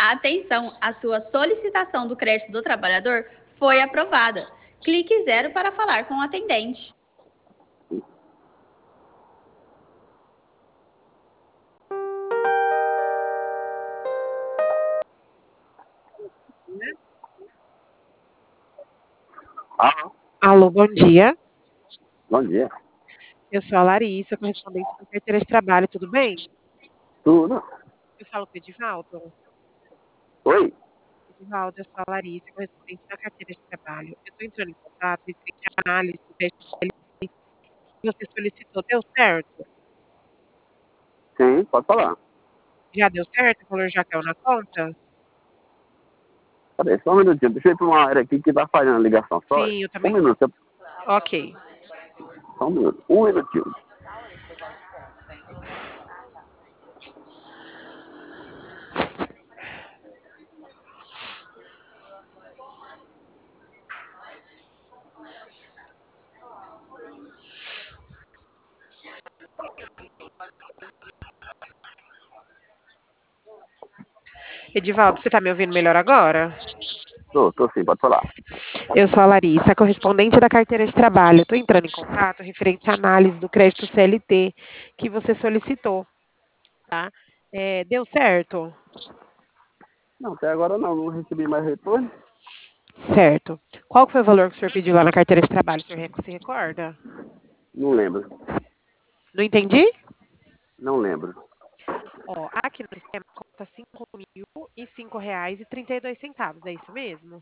Atenção, a sua solicitação do crédito do trabalhador foi aprovada. Clique 0 para falar com o atendente. Alô, Alô, bom dia. bom dia. Eu sou a Larissa, correspondente da carteira de trabalho, tudo bem? Tudo? Eu falo com o Edivaldo. Oi? Edivaldo, eu sou a Larissa, correspondente da carteira de trabalho. Eu estou entrando em contato e fiz a análise do teste que você solicitou. Deu certo? Sim, pode falar. Já deu certo? O valor já caiu na conta? Peraí, só um minutinho. Deixa eu ir para uma área aqui que tá falhando a ligação. Só Sim, eu um também. minuto. Ok. Só um minuto. Um minutinho. Edivaldo, você está me ouvindo melhor agora? Tô sim, pode falar. Eu sou a Larissa, correspondente da carteira de trabalho. Estou entrando em contato referente à análise do crédito CLT que você solicitou, tá? Deu certo? Não, até agora não recebi mais retorno. Certo. Qual que foi o valor que o senhor pediu lá na carteira de trabalho? O senhor se recorda? Não lembro. Não entendi? Não lembro. Ó, aqui no sistema conta R$ 5.005,32. É isso mesmo?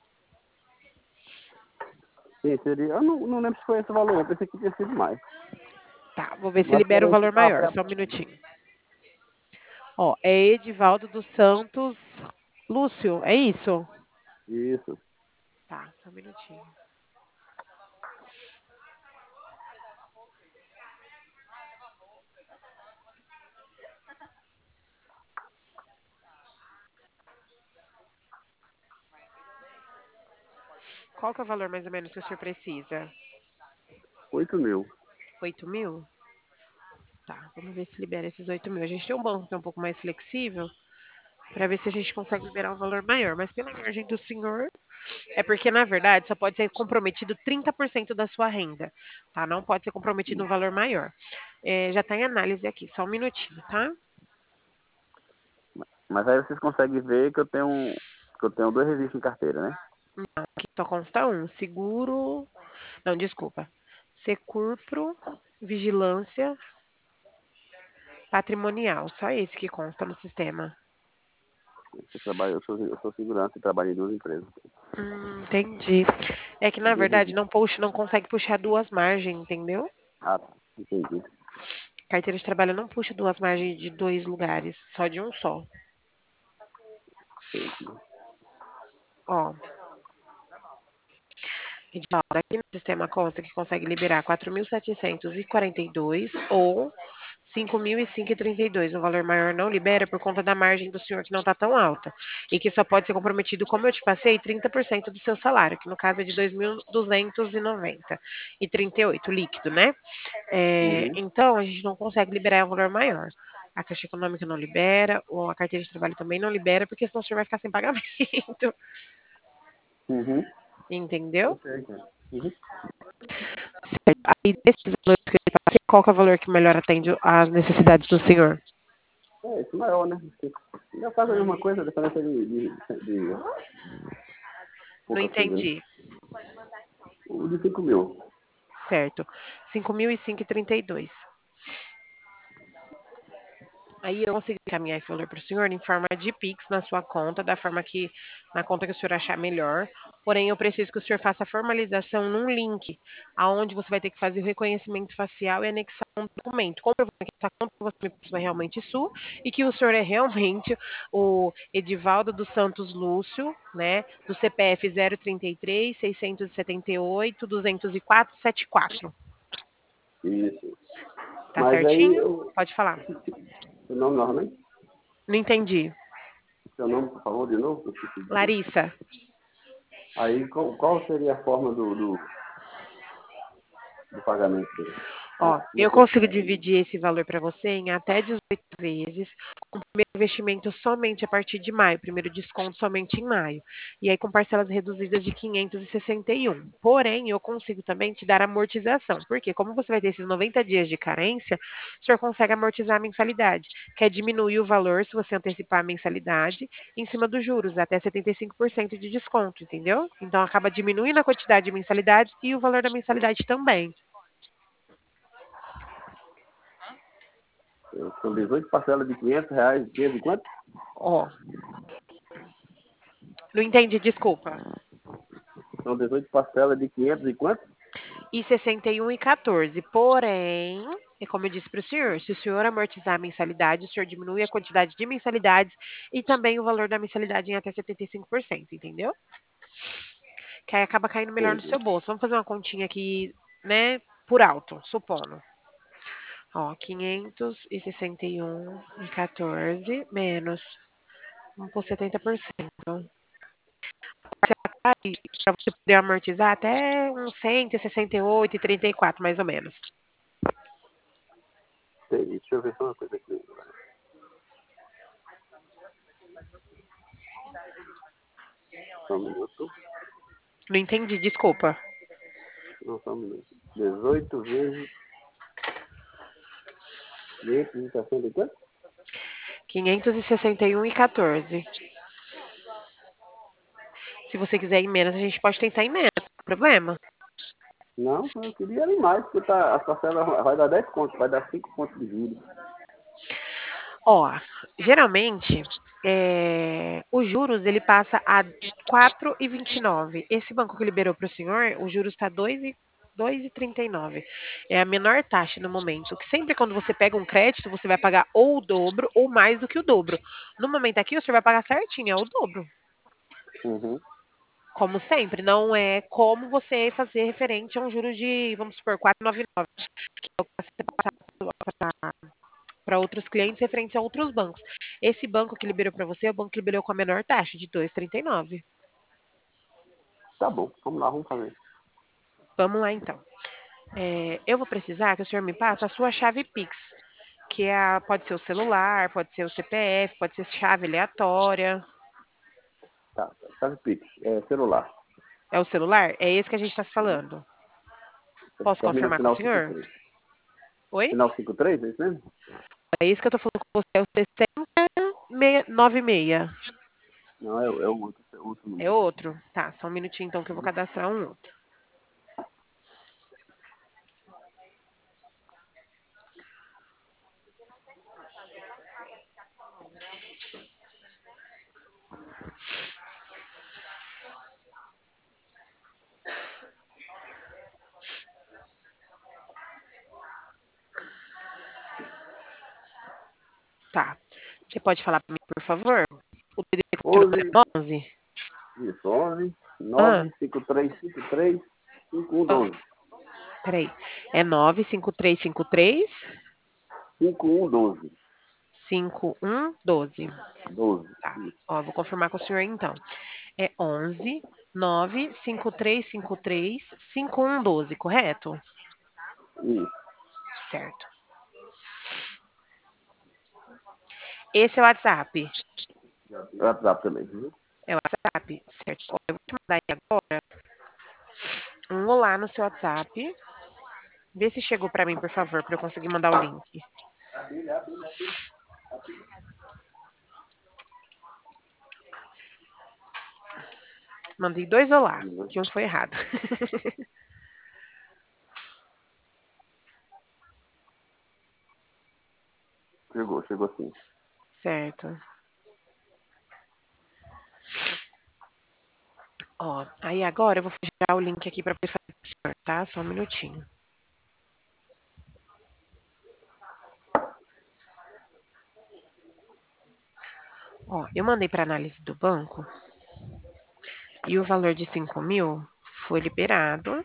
Sim, seria. Eu não lembro se foi esse valor. Eu pensei que tinha sido mais. Tá, vou ver se Mas libera o peraí que valor tá maior. Só um minutinho. Ó, é Edivaldo dos Santos Lúcio, é isso? Isso. Tá, só um minutinho. Qual que é o valor mais ou menos que o senhor precisa? 8.000. 8.000? Tá, vamos ver se libera esses 8.000. A gente tem um banco que é um pouco mais flexível para ver se a gente consegue liberar um valor maior. Mas pela margem do senhor, é porque, na verdade, só pode ser comprometido 30% da sua renda, tá? Não pode ser comprometido um valor maior. Já está em análise aqui, só um minutinho, tá? Mas aí vocês conseguem ver que eu tenho 2 registros em carteira, né? Aqui só consta um, seguro... Não, desculpa. Securpro, vigilância patrimonial. Só esse que consta no sistema. Eu sou segurança e trabalho em 2 empresas. Entendi. É que, Tem na 2 verdade, registros. não consegue puxar duas margens, entendeu? Ah, tá. Entendi. Carteira de trabalho não puxa duas margens de dois lugares, só de um só. Entendi. Ó, Edivaldo, aqui no sistema consta que consegue liberar 4.742 ou 5.005,32. Um valor maior não libera por conta da margem do senhor que não está tão alta. E que só pode ser comprometido, como eu te passei, 30% do seu salário, que no caso é de 2.290,38 líquido, né? Uhum. Então, a gente não consegue liberar um valor maior. A Caixa Econômica não libera, ou a carteira de trabalho também não libera, porque senão o senhor vai ficar sem pagamento. Uhum. Entendeu? Perfeito. Uhum. Certo. Aí, desses valores que eu te passei, qual que é o valor que melhor atende às necessidades do senhor? É, isso maior, né? Já faz a mesma coisa, a diferença de Não pouca coisa, né? entendi. O de 5.000. Certo. 5.005,32. Aí eu consigo encaminhar esse valor para o senhor em forma de Pix na sua conta, da forma que, na conta que o senhor achar melhor. Porém, eu preciso que o senhor faça a formalização num link, aonde você vai ter que fazer o reconhecimento facial e anexar um documento, comprovando que essa conta que você me passou é realmente sua e que o senhor é realmente o Edivaldo dos Santos Lúcio, né, do CPF 033 678 204 74. Isso. Tá Mas aí, certinho? Pode falar. seu nome novamente? Não entendi. Seu nome, por favor, de novo? Eu esqueci, desculpa. Larissa. Aí, qual seria a forma do pagamento dele? Ó, eu consigo dividir esse valor para você em até 18 vezes, com o primeiro investimento somente a partir de maio, primeiro desconto somente em maio. E aí com parcelas reduzidas de 561. Porém, eu consigo também te dar amortização, porque como você vai ter esses 90 dias de carência, o senhor consegue amortizar a mensalidade, que é diminuir o valor se você antecipar a mensalidade em cima dos juros, até 75% de desconto, entendeu? Então acaba diminuindo a quantidade de mensalidades e o valor da mensalidade também. São 18 parcelas de R$ 500, de quanto? Ó, não entendi, desculpa. São 18 parcelas de 500 e quanto? E 61,14. Porém, é como eu disse para o senhor, se o senhor amortizar a mensalidade, o senhor diminui a quantidade de mensalidades e também o valor da mensalidade em até 75%, entendeu? Que aí acaba caindo melhor no seu Entendi. bolso. Vamos fazer uma continha aqui, né, por alto, supondo. Ó, 561,14 menos, vamos por 70%. Aí, para você poder amortizar até uns 168,34, mais ou menos. Entendi. Deixa eu ver só uma coisa aqui. Só um minuto. Não entendi, desculpa. Não, só um minuto. 18 vezes 560 e quanto? 561,14. Se você quiser ir menos, a gente pode tentar ir menos, não tem problema. Não, eu queria ir mais, porque tá, a parcela vai dar 10 contos, vai dar 5 contos de juros. Ó, geralmente, os juros ele passa a 4,29. Esse banco que liberou para o senhor, o juros está 2,39. É a menor taxa no momento. Que sempre quando você pega um crédito, você vai pagar ou o dobro ou mais do que o dobro. No momento aqui, o senhor vai pagar certinho, é o dobro. Uhum. Como sempre, não é como você fazer referente a um juro de, vamos supor, 4,99, que é o que você passa para outros clientes referentes a outros bancos. Esse banco que liberou para você é o banco que liberou com a menor taxa, de 2,39. Tá bom, vamos lá, vamos fazer. Vamos lá, então. Eu vou precisar que o senhor me passe a sua chave Pix, que pode ser o celular, pode ser o CPF, pode ser chave aleatória. Tá, chave Pix, celular. É o celular? É esse que a gente está se falando. Posso Termina no confirmar com o final senhor? 53. Oi? Final 53, é isso mesmo? É isso que eu tô falando com você, é o 6096. Não, é o outro É número. outro? Tá, só um minutinho então que eu vou cadastrar um outro. Tá. Você pode falar para mim, por favor? O DDD continuador 11, é 11? isso, 11, Ah, 9, 53, 53, 51, ah, 12. peraí. É 95353 51, 12. 5112. 12, Tá. isso. Ó, vou confirmar com o senhor então. É 11 95353 5112, correto? Isso. Certo. Esse é o WhatsApp. WhatsApp também, viu? É o WhatsApp? Certo. Ó, eu vou te mandar aí agora um olá no seu WhatsApp. Vê se chegou para mim, por favor, para eu conseguir mandar o link. Mandei 2 olá, que um foi errado. Chegou sim. Certo. Ó, aí agora eu vou gerar o link aqui para poder fazer pro senhor, tá? Só um minutinho. Ó, eu mandei para análise do banco e o valor de 5.000 foi liberado.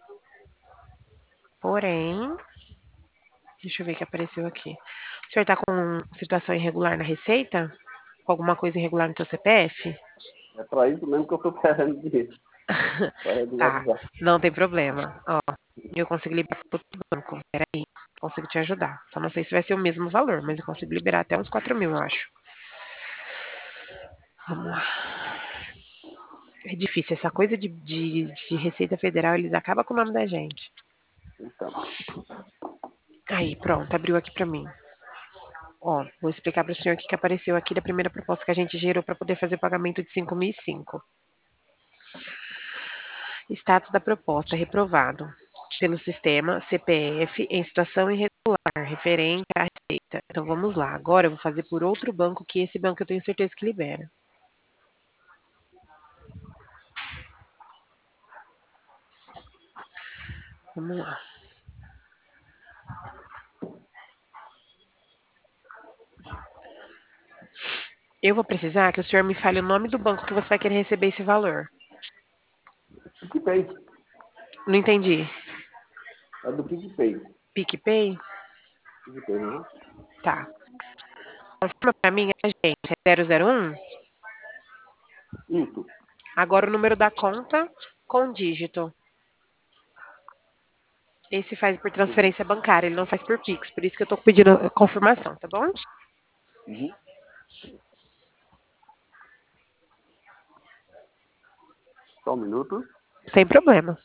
Porém, deixa eu ver o que apareceu aqui. O senhor tá com situação irregular na receita? Com alguma coisa irregular no seu CPF? É para isso mesmo que eu estou querendo dinheiro. Para Tá, regularizar. não tem problema. Ó, eu consigo liberar para outro banco. Peraí. consigo te ajudar. Só não sei se vai ser o mesmo valor, mas eu consigo liberar até uns 4.000, eu acho. Vamos lá. É difícil, essa coisa de Receita Federal, eles acabam com o nome da gente. Então, Aí, pronto, abriu aqui para mim. Ó, vou explicar para o senhor o que apareceu aqui da primeira proposta que a gente gerou para poder fazer o pagamento de 5.005. Status da proposta reprovado pelo sistema CPF em situação irregular, referente à receita. Então vamos lá. Agora eu vou fazer por outro banco, que esse banco eu tenho certeza que libera. Vamos lá. Eu vou precisar que o senhor me fale o nome do banco que você vai querer receber esse valor. PicPay. Não entendi. É do PicPay. PicPay? PicPay, né? Tá. Confirma para mim, agente, é 001? Isso. Agora o número da conta com dígito. Esse faz por transferência bancária, ele não faz por Pix. Por isso que eu tô pedindo a confirmação, tá bom? Uhum. Só um minuto. Sem problema.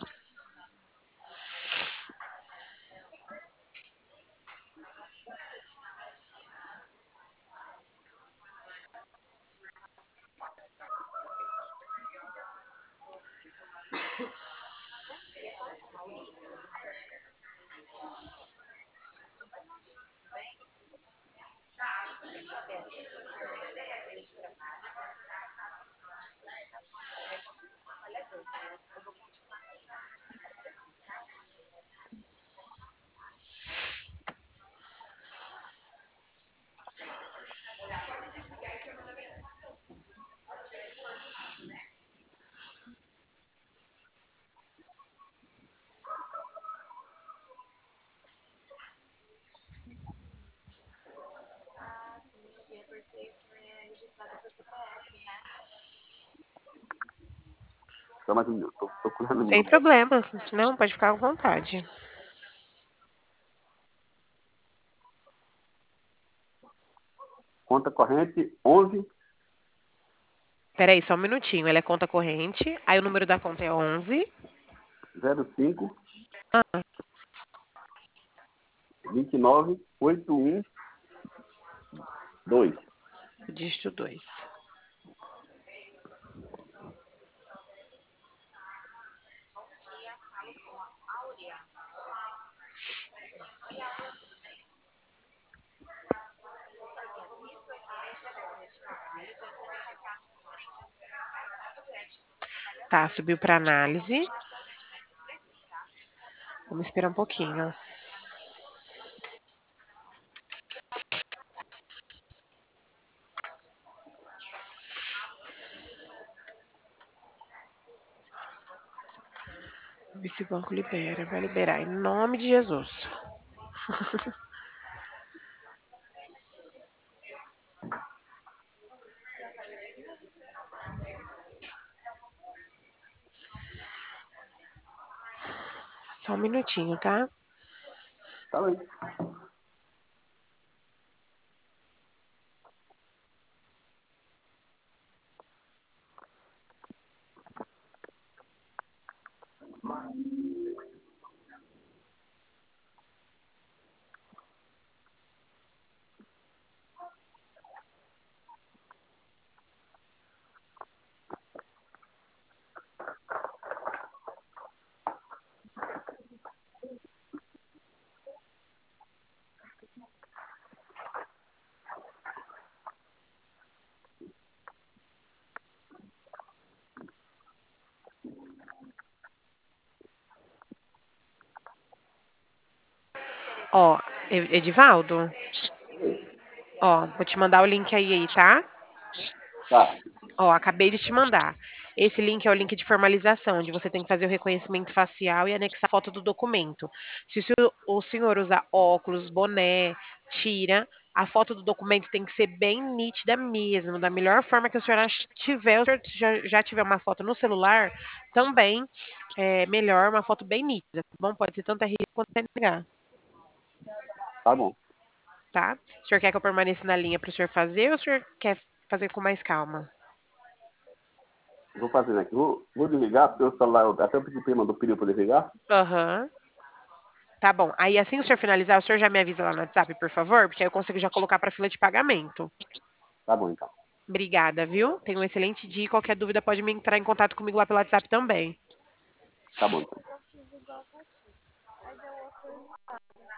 Só mais um minuto. Tô procurando o Sem número. problema. Não, pode ficar à vontade. Conta corrente 11 Peraí, só um minutinho. Ela é conta corrente. Aí o número da conta é 11. 05 Ah, 29 81 2. dígito 2. Tá, subiu para análise. Vamos esperar um pouquinho. Ver se o banco libera. Vai liberar em nome de Jesus. Só um minutinho, tá? Tá bem. Ó, Edivaldo, ó, vou te mandar o link aí, tá? Tá. Ó, acabei de te mandar. Esse link é o link de formalização, onde você tem que fazer o reconhecimento facial e anexar a foto do documento. Se o senhor usar óculos, boné, tira, a foto do documento tem que ser bem nítida mesmo, da melhor forma que o senhor tiver. O senhor já tiver uma foto no celular, também é melhor uma foto bem nítida, tá bom? Pode ser tanto RG quanto NH. Tá bom. tá? O senhor quer que eu permaneça na linha para o senhor fazer ou o senhor quer fazer com mais calma? Vou fazendo aqui. Vou desligar, porque o celular, até eu pedi pra ele mandou pedir pra eu desligar. Aham. Tá bom. Aí assim que o senhor finalizar, o senhor já me avisa lá no WhatsApp, por favor? Porque aí eu consigo já colocar para fila de pagamento. Tá bom, então. Obrigada, viu? Tenha um excelente dia. Qualquer dúvida pode me entrar em contato comigo lá pelo WhatsApp também. Tá bom, então.